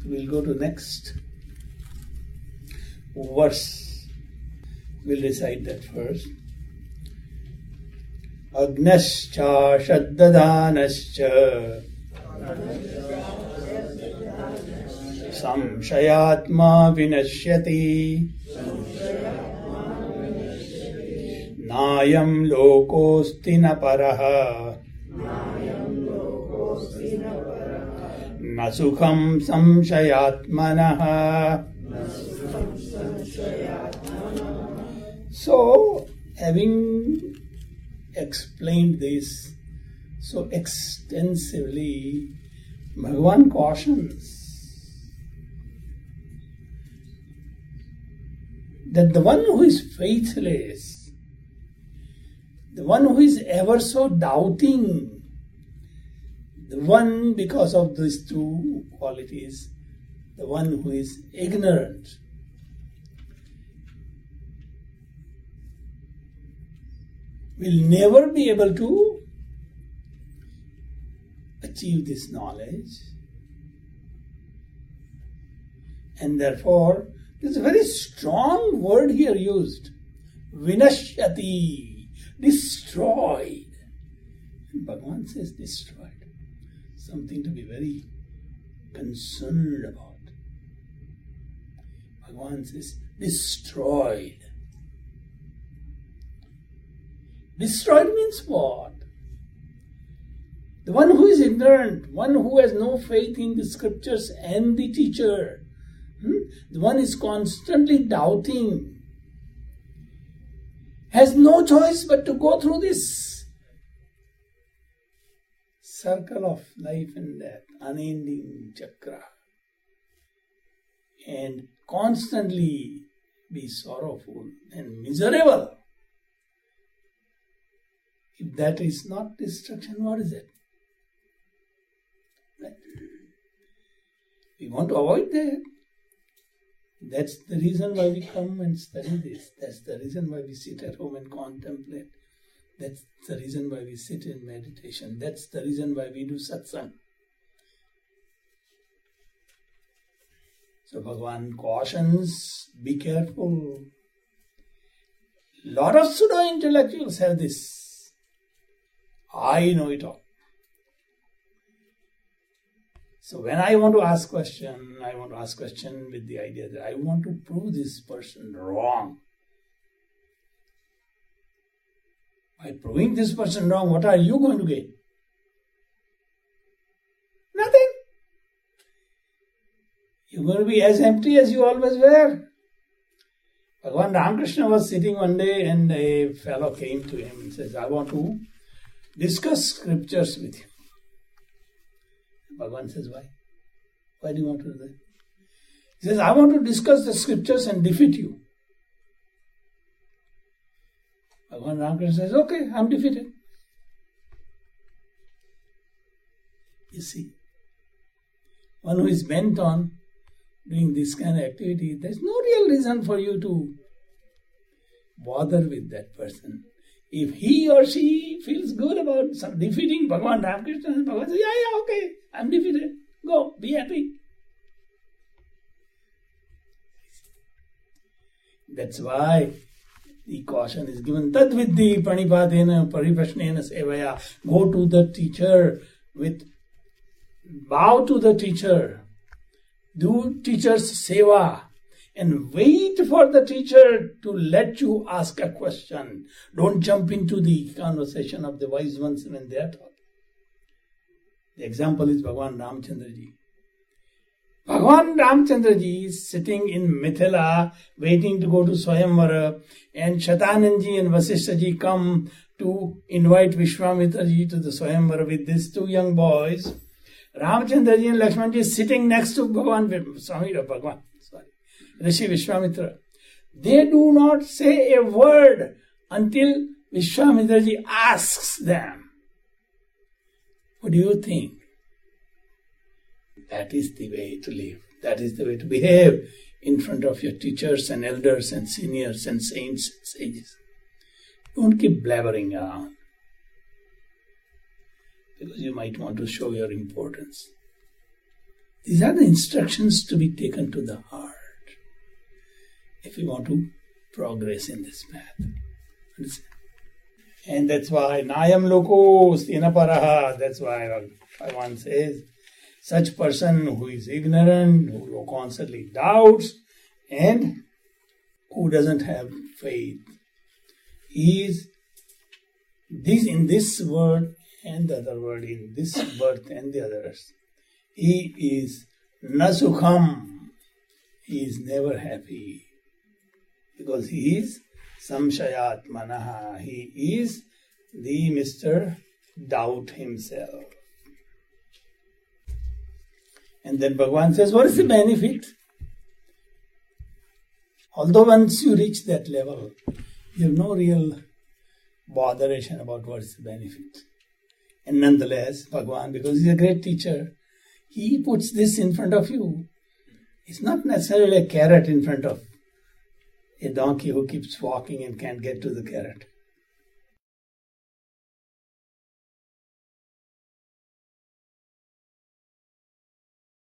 We'll go to next verse. We'll recite that first. Agnascha shaddadhanascha samshayatma vinashyati nayam lokosti na paraha na sukham samshayatmanah. So, having explained this so extensively, Bhagavan cautions that the one who is faithless, the one who is ever so doubting, the one because of these two qualities, the one who is ignorant, will never be able to achieve this knowledge. And therefore, there's a very strong word here used. Vinashyati, destroyed. And Bhagavan says destroyed. Something to be very concerned about. Bhagavan says destroyed. Destroyed means what? The one who is ignorant, one who has no faith in the scriptures and the teacher, the one is constantly doubting, has no choice but to go through this circle of life and death, unending chakra, and constantly be sorrowful and miserable. If that is not destruction, what is it? We want to avoid that. That's the reason why we come and study this. That's the reason why we sit at home and contemplate. That's the reason why we sit in meditation. That's the reason why we do satsang. So Bhagavan cautions, be careful. Lot of pseudo-intellectuals have this. I know it all. So when I want to ask question with the idea that I want to prove this person wrong. By proving this person wrong, what are you going to gain? Nothing. You're going to be as empty as you always were. Bhagavan Ramakrishna was sitting one day and a fellow came to him and says, I want to discuss scriptures with you. Bhagavan says, why? Why do you want to do that? He says, I want to discuss the scriptures and defeat you. Bhagavan Ramakrishna says, okay, I'm defeated. You see, one who is bent on doing this kind of activity, there's no real reason for you to bother with that person. If he or she feels good about defeating Bhagavan Ramakrishna, Bhagavan says, yeah, okay, I'm defeated. Go, be happy. That's why the caution is given. Tad viddhi pranipadena pariprashnena sevaya. Go to the teacher bow to the teacher. Do teacher's seva. And wait for the teacher to let you ask a question. Don't jump into the conversation of the wise ones when they are talking. The example is Bhagavan Ramchandra ji. Bhagavan Ramchandra ji is sitting in Mithila waiting to go to Swayamvara, and Shatanand ji and Vasishtha ji come to invite Vishwamitra ji to the Swayamvara with these two young boys. Ramchandra ji and Lakshman ji is sitting next to Rishi Vishwamitra. They do not say a word until Vishwamitra ji asks them. What do you think? That is the way to live. That is the way to behave in front of your teachers and elders and seniors and saints and sages. Don't keep blabbering around, because you might want to show your importance. This These are the instructions to be taken to the heart if we want to progress in this path. And that's why Nayam Lokos Tinaparaha, that's why Bhagavan says, such person who is ignorant, who constantly doubts, and who doesn't have faith, is this in this word and the other word, in this birth and the others. He is nasukham. He is never happy. Because he is samshayat manaha. He is the Mr. Doubt himself. And then Bhagavan says, what is the benefit? Although once you reach that level, you have no real botheration about what is the benefit. And nonetheless, Bhagavan, because he's a great teacher, he puts this in front of you. It's not necessarily a carrot in front of a donkey who keeps walking and can't get to the carrot.